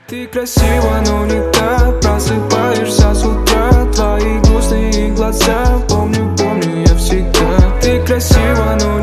Ты красива, но не так. Просыпаешься с утра, твои грустные глаза. Помню, я всегда. Ты красива, но